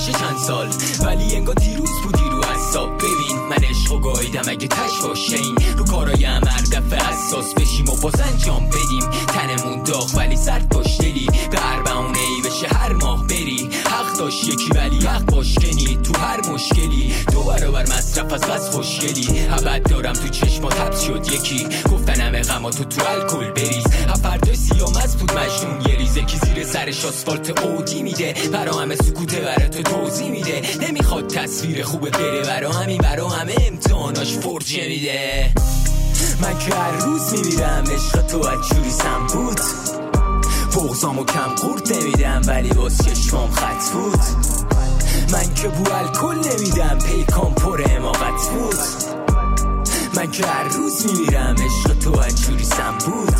گذشته چند سال ولی انگار دیروز بودی رو حساب. ببین من عشقو گاییدم اگه تش باشه این رو کارایم هر دفعه حساس بشیم و باز انجام بدیم. تنمون داغ ولی سرد باش دلی به اربعونه ای بشه هر ماه بری. حق داشت یکی ولی حق باشکنی تو هر مشکلی 2 برابر مصرف از بس خوشگلی. ابد دارم تو چشمات حبس شد یکی گفتن همه غماتو تو الکل بریز. فردای سیامز بود مجنون یه ریزه که زیر سرش آسفالت اودی میده برا همه سکوته برا تو توضیح میده. نمیخواد تصویر خوبه بره برا همین برا همه امتحاناش فرجه میده. من که هر روز میمیرم عشق تو اجوری سم بود. بغضامو کم قورت نمیدم ولی باز چشمام خط بود. من که بو الکل نمیدم پیکام پر حماقت بود. من که هر روز میمیرم عشق تو اجوری سم بود.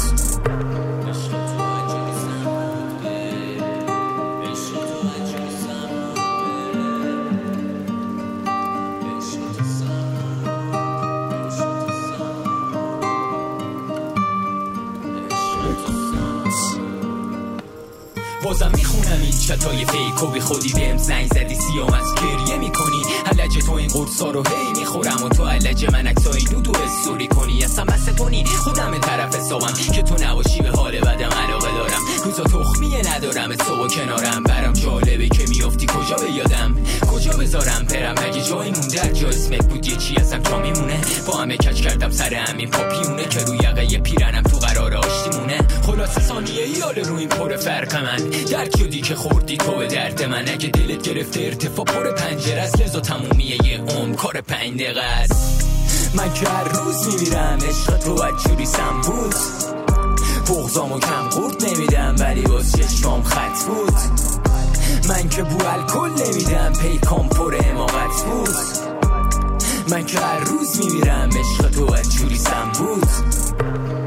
بازم میخونم این چتای فیک و بی خودی بهم زنگ زدی سیام از گریه میکنی. علج تو این قرصا رو هی میخورم و تو علج من اکسای نودو استوری کنی. اصلا بسه کنی خودم طرف حسابم که تو نباشی به حال بدم علاقه دارم. روزا تخمیه ندارم صبح کنارم برام جالبه که میافتی کجا به یادم کجا بذارم برم اگه جایی مونده جا اسمت بود یه چی ازم جا میمونه. با همه کچ کردم سر همین پاپیونه که روی یقه پیرنم تو قرار آشتیمونه. خلاصه ثانیه ای حاله رو این پر فرق من درک شدی که خوردی تو به درد من. اگه دلت گرفته ارتفاع پر پنجره است لذا تمومیه یه کار 5 دقیقه است. من که هر روز میمیرم عشق تو اجوری سم بود. بغضامو کم قورت نمیدم ولی باز چشمام خط بود. من که بو الکل نمیدم پیکام پر حماقت بود. من که هر روز میمیرم عشق تو اجوری سم بود.